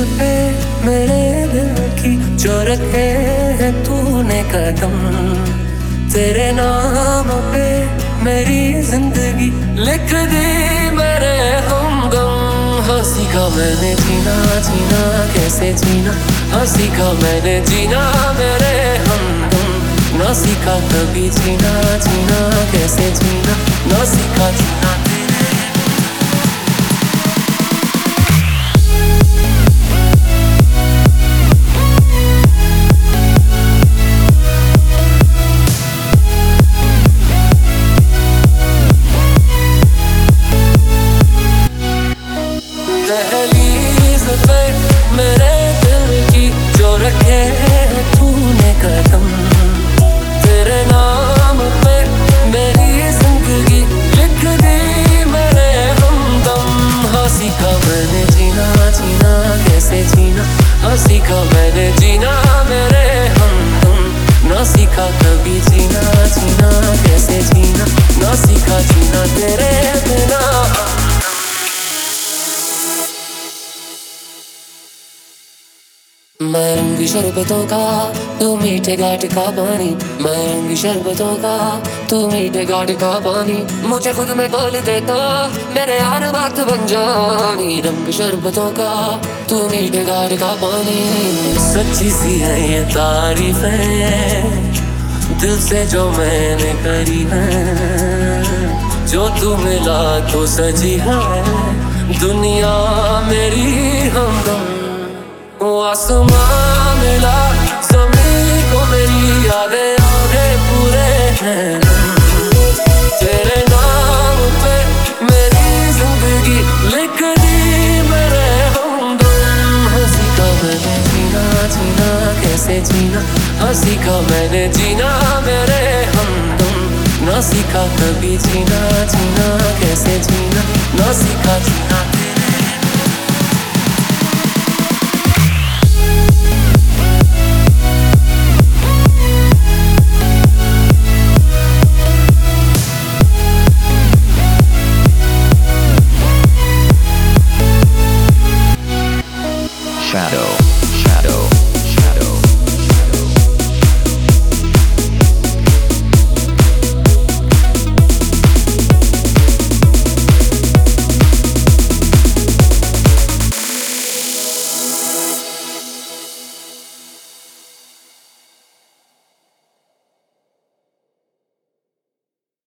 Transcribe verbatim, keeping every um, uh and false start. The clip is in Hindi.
पे मेरे दिल की जो रखे है तूने कदम, तेरे नाम पे मेरी जिंदगी लिख दी मेरे हमदम। हाँ सीखा मैंने जीना जीना कैसे जीना, हाँ सीखा मैंने जीना मेरे हमदम। ना सीखा कभी जीना जीना कैसे जीना, ना सीखा जीना तेरे। दहलीज पे मेरे दिल की जो रखे है तूने कदम, तेरे नाम पे मेरी जिंदगी लिख दी मेरे हमदम। हाँ सीखा मैंने जीना जीना कैसे जीना, हाँ सीखा मैंने जीना मेरे हमदम। ना सीखा कभी जीना जीना कैसे जीना, ना सीखा जीना तेरे बिना। मैं रंगी शरबतों का तू मीठे घाट का पानी, मैं रंगी शरबतों का तू मीठे घाट का पानी। मुझे खुद में बोल देता मेरे यार बात बन जानी, रंग शरबतों का तू मीठे घाट का पानी। सच्ची सी है ये तारीफ है दिल से जो मैंने करी है, जो तू मिला तो सजी है दुनिया मेरी हमदम। वो आसमां मिला ज़मीन को मेरी यादें आधे पूरे हैं, तेरे नाम पे मेरी जिंदगी लिख दी मेरे हमदम। हाँ सीखा मैंने जीना जीना कैसे जीना, हाँ सीखा मैंने जीना मेरे हमदम। ना सीखा कभी जीना जीना कैसे जीना, ना सीखा जीना।